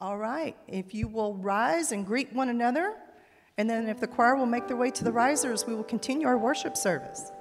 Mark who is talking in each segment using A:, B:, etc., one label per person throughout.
A: All right, if you will rise and greet one another, and then if the choir will make their way to the risers, we will continue our worship service.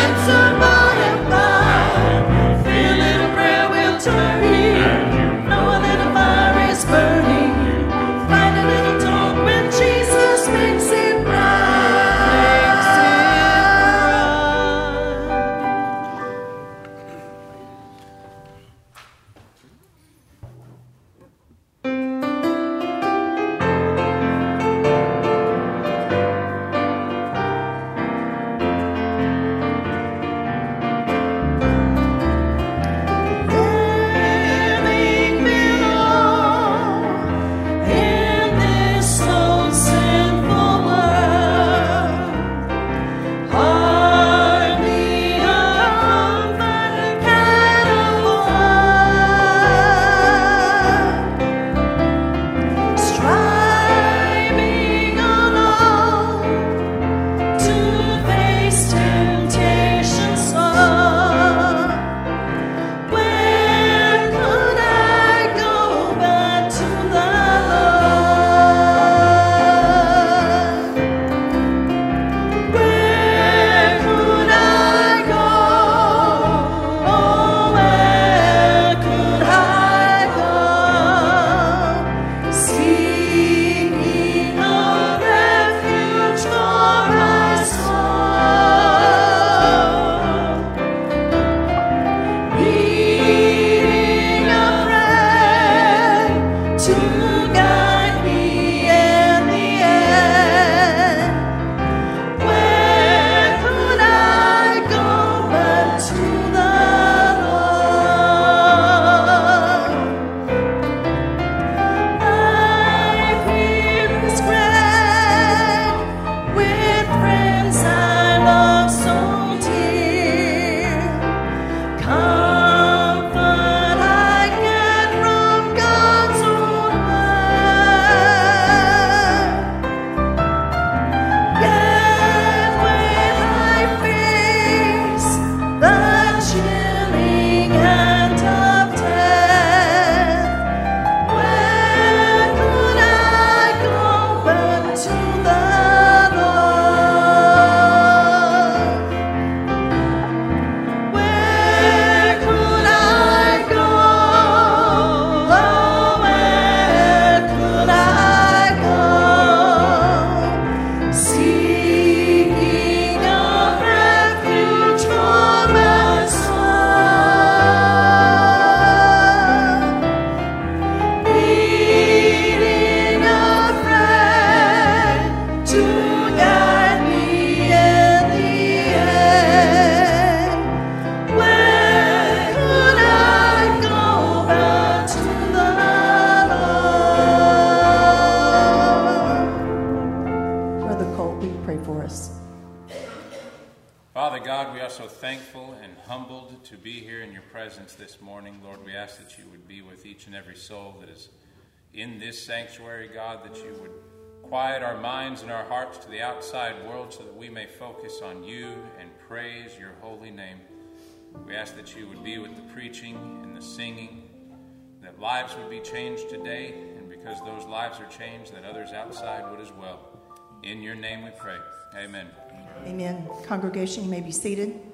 B: No
A: us.
B: Father God, we are so thankful and humbled to be here in your presence this morning. Lord, we ask that you would be with each and every soul that is in this sanctuary, God, that you would quiet our minds and our hearts to the outside world so that we may focus on you and praise your holy name. We ask that you would be with the preaching and the singing, that lives would be changed today, and because those lives are changed, that others outside would as well. In your name we pray. Amen.
A: Amen. Congregation, you may be seated.